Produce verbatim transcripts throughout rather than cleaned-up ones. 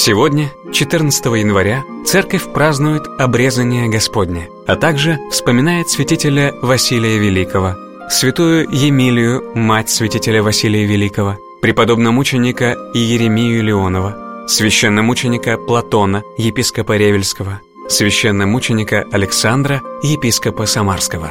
Сегодня, четырнадцатого января, церковь празднует обрезание Господне, а также вспоминает святителя Василия Великого, святую Емилию, мать святителя Василия Великого, преподобномученика Иеремию Леонова, священномученика Платона, епископа Ревельского, священномученика Александра, епископа Самарского.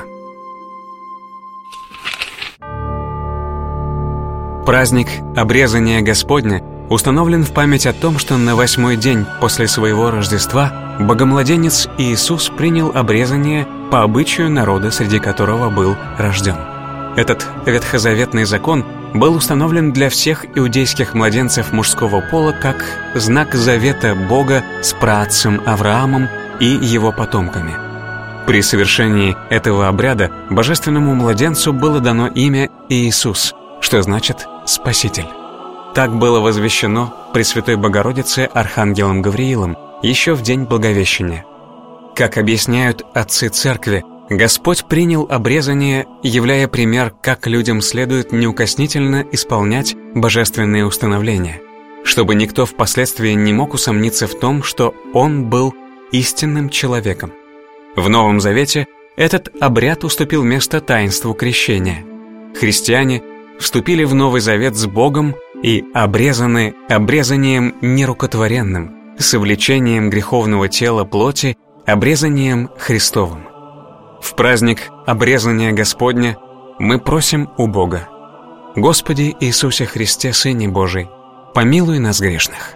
Праздник обрезания Господня установлен в память о том, что на восьмой день после своего Рождества Богомладенец Иисус принял обрезание по обычаю народа, среди которого был рожден. Этот ветхозаветный закон был установлен для всех иудейских младенцев мужского пола как знак завета Бога с праотцем Авраамом и его потомками. При совершении этого обряда божественному младенцу было дано имя Иисус, что значит «Спаситель». Так было возвещено Пресвятой Богородице архангелом Гавриилом еще в день Благовещения. Как объясняют отцы церкви, Господь принял обрезание, являя пример, как людям следует неукоснительно исполнять божественные установления, чтобы никто впоследствии не мог усомниться в том, что Он был истинным человеком. В Новом Завете этот обряд уступил место таинству крещения. Христиане вступили в Новый Завет с Богом и обрезаны обрезанием нерукотворенным, совлечением греховного тела плоти, обрезанием Христовым. В праздник обрезания Господня мы просим у Бога: Господи Иисусе Христе, Сыне Божий, помилуй нас грешных.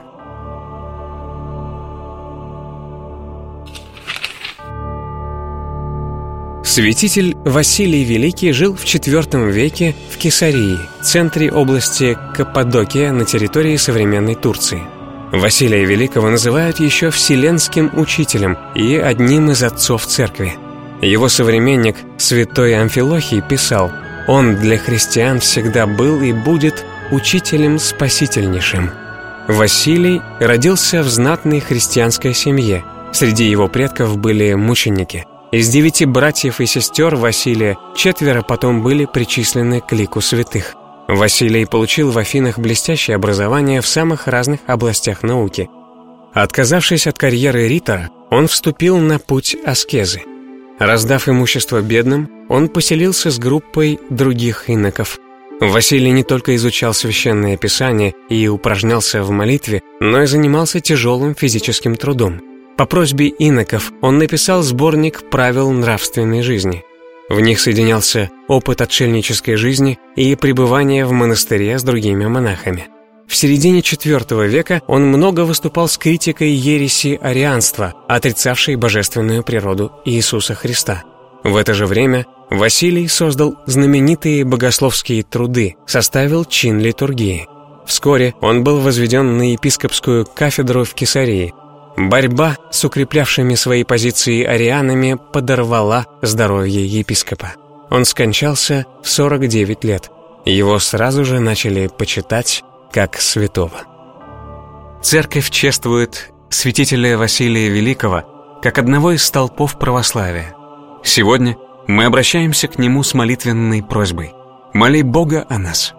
Святитель Василий Великий жил в четвёртом веке в Кесарии, центре области Каппадокия на территории современной Турции. Василия Великого называют еще Вселенским учителем и одним из отцов церкви. Его современник святой Амфилохий писал: «Он для христиан всегда был и будет учителем спасительнейшим». Василий родился в знатной христианской семье. Среди его предков были мученики. Из девяти братьев и сестер Василия четверо потом были причислены к лику святых. Василий получил в Афинах блестящее образование в самых разных областях науки. Отказавшись от карьеры ритора, он вступил на путь аскезы. Раздав имущество бедным, он поселился с группой других иноков. Василий не только изучал священное писание и упражнялся в молитве, но и занимался тяжелым физическим трудом. По просьбе иноков он написал сборник правил нравственной жизни. В них соединялся опыт отшельнической жизни и пребывание в монастыре с другими монахами. В середине четвёртого века он много выступал с критикой ереси арианства, отрицавшей божественную природу Иисуса Христа. В это же время Василий создал знаменитые богословские труды, составил чин литургии. Вскоре он был возведен на епископскую кафедру в Кесарии. Борьба с укреплявшими свои позиции арианами подорвала здоровье епископа. Он скончался в сорок девять лет. Его сразу же начали почитать как святого. Церковь чествует святителя Василия Великого как одного из столпов православия. Сегодня мы обращаемся к нему с молитвенной просьбой: моли Бога о нас.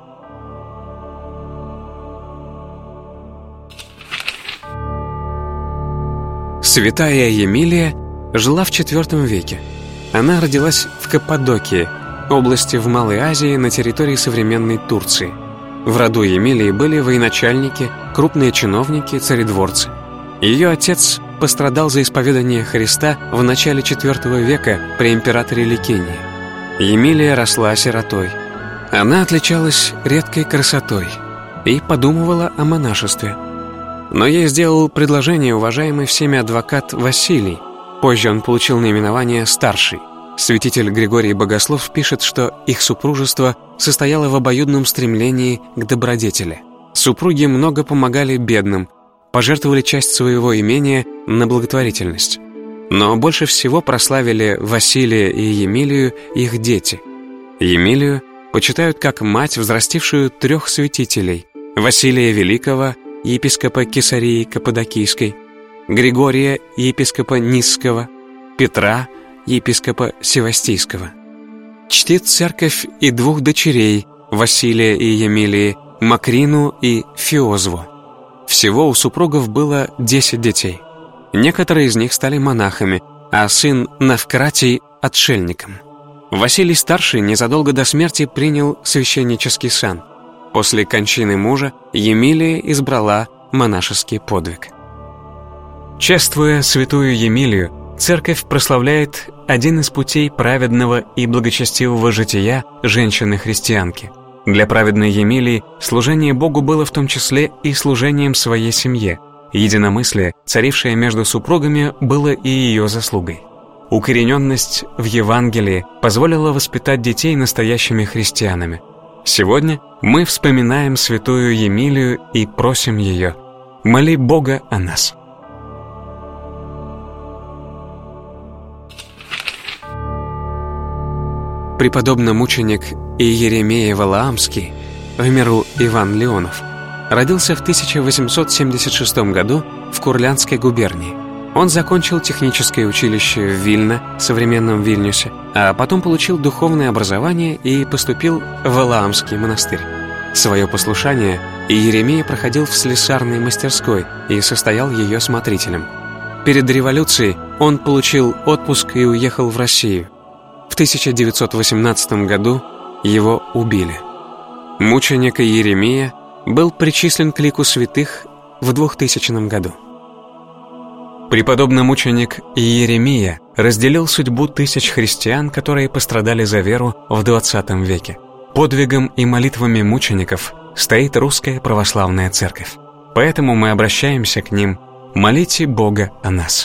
Святая Емилия жила в четвёртом веке. Она родилась в Каппадокии, области в Малой Азии на территории современной Турции. В роду Емилии были военачальники, крупные чиновники, царедворцы. Ее отец пострадал за исповедание Христа в начале четвёртого века при императоре Ликинии. Емилия росла сиротой. Она отличалась редкой красотой и подумывала о монашестве. Но ей сделал предложение уважаемый всеми адвокат Василий. Позже он получил наименование «старший». Святитель Григорий Богослов пишет, что их супружество состояло в обоюдном стремлении к добродетели. Супруги много помогали бедным, пожертвовали часть своего имения на благотворительность. Но больше всего прославили Василия и Емилию их дети. Емилию почитают как мать, взрастившую трех святителей: Василия Великого, епископа Кесарии Каппадокийской, Григория, епископа Нисского, Петра, епископа Севастийского. Чтит церковь и двух дочерей Василия и Емилии, Макрину и Фиозву. Всего у супругов было десять детей. Некоторые из них стали монахами, а сын Навкратий – отшельником. Василий Старший незадолго до смерти принял священнический сан. После кончины мужа Емилия избрала монашеский подвиг. Чествуя святую Емилию, Церковь прославляет один из путей праведного и благочестивого жития женщины-христианки. Для праведной Емилии служение Богу было в том числе и служением своей семье. Единомыслие, царившее между супругами, было и ее заслугой. Укорененность в Евангелии позволила воспитать детей настоящими христианами. Сегодня мы вспоминаем святую Емилию и просим ее: моли Бога о нас. Преподобно-мученик Иеремия Валаамский, в миру Иван Леонов, родился в тысяча восемьсот семьдесят шестом году в Курляндской губернии. Он закончил техническое училище в Вильно, современном Вильнюсе, а потом получил духовное образование и поступил в Валаамский монастырь. Свое послушание Иеремия проходил в слесарной мастерской и состоял ее смотрителем. Перед революцией он получил отпуск и уехал в Россию. В тысяча девятьсот восемнадцатом году его убили. Мученик Иеремия был причислен к лику святых в двухтысячном году. Преподобно-мученик Иеремия разделил судьбу тысяч христиан, которые пострадали за веру в двадцатом веке. Подвигом и молитвами мучеников стоит Русская Православная Церковь. Поэтому мы обращаемся к ним: молите Бога о нас.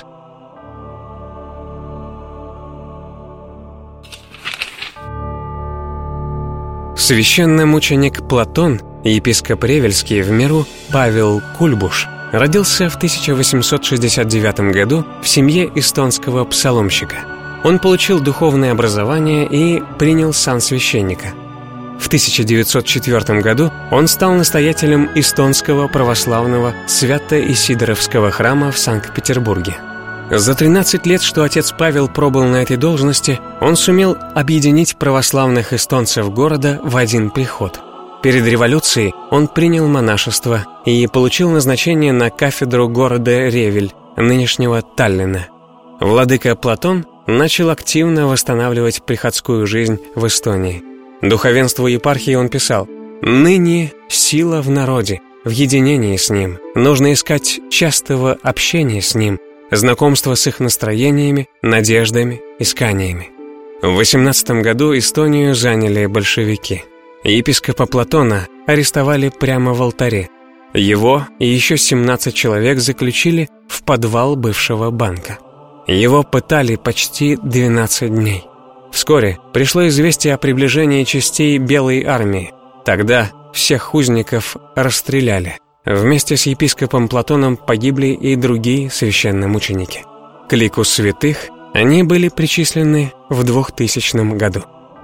Священномученик Платон, епископ Ревельский, в миру Павел Кульбуш, родился в тысяча восемьсот шестьдесят девятом году в семье эстонского псаломщика. Он получил духовное образование и принял сан священника. В тысяча девятьсот четвёртом году он стал настоятелем эстонского православного Свято-Исидоровского храма в Санкт-Петербурге. За тринадцать лет, что отец Павел пробыл на этой должности, он сумел объединить православных эстонцев города в один приход. Перед революцией он принял монашество и получил назначение на кафедру города Ревель, нынешнего Таллина. Владыка Платон начал активно восстанавливать приходскую жизнь в Эстонии. Духовенству епархии он писал: «Ныне сила в народе, в единении с ним. Нужно искать частого общения с ним, знакомство с их настроениями, надеждами, исканиями». В восемнадцатом году Эстонию заняли большевики. Епископа Платона арестовали прямо в алтаре. Его и еще семнадцать человек заключили в подвал бывшего банка. Его пытали почти двенадцать дней. Вскоре пришло известие о приближении частей Белой армии. Тогда всех узников расстреляли. Вместе с епископом Платоном погибли и другие священномученики. К лику святых они были причислены в двухтысячном году.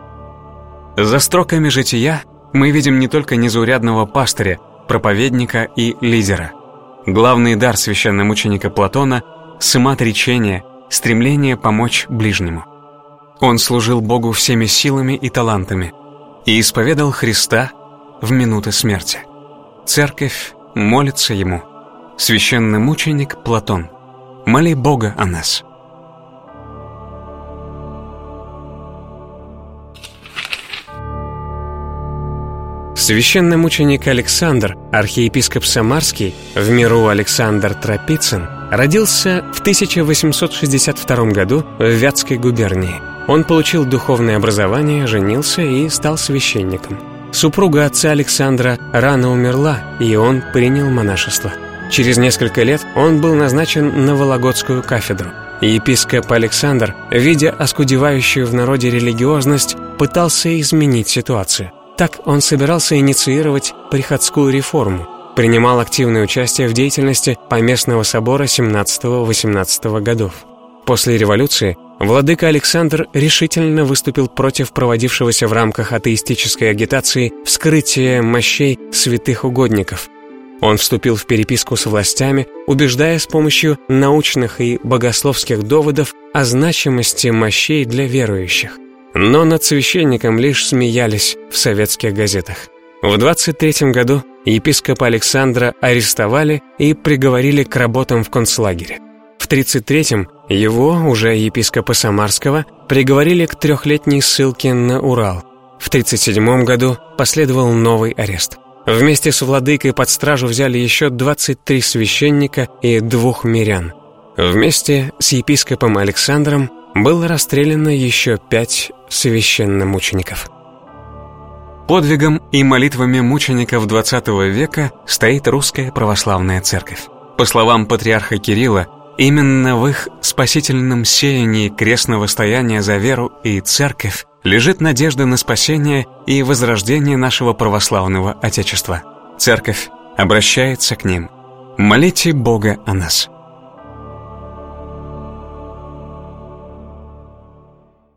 За строками жития мы видим не только незаурядного пастыря, проповедника и лидера. Главный дар священномученика Платона – самоотречение, стремление помочь ближнему. Он служил Богу всеми силами и талантами и исповедал Христа в минуты смерти. Церковь молится ему: священномученик Платон, моли Бога о нас. Священномученик Александр, архиепископ Самарский, в миру Александр Тропицын, родился в тысяча восемьсот шестьдесят втором году в Вятской губернии. Он получил духовное образование, женился и стал священником. Супруга отца Александра рано умерла, и он принял монашество. Через несколько лет он был назначен на Вологодскую кафедру. Епископ Александр, видя оскудевающую в народе религиозность, пытался изменить ситуацию. Так он собирался инициировать приходскую реформу, принимал активное участие в деятельности Поместного собора семнадцатого-восемнадцатого годов. После революции владыка Александр решительно выступил против проводившегося в рамках атеистической агитации вскрытия мощей святых угодников. Он вступил в переписку с властями, убеждая с помощью научных и богословских доводов о значимости мощей для верующих. Но над священником лишь смеялись в советских газетах. В двадцать третьем году епископа Александра арестовали и приговорили к работам в концлагере. В тридцать третьем его, уже епископа Самарского, приговорили к трехлетней ссылке на Урал. В тридцать седьмом году последовал новый арест. Вместе с владыкой под стражу взяли еще двадцать три священника и двух мирян. Вместе с епископом Александром было расстреляно еще пять священномучеников. Подвигом и молитвами мучеников двадцатого века стоит русская православная церковь. По словам патриарха Кирилла, именно в их спасительном сеянии крестного стояния за веру и церковь лежит надежда на спасение и возрождение нашего православного Отечества. Церковь обращается к ним: «Молите Бога о нас».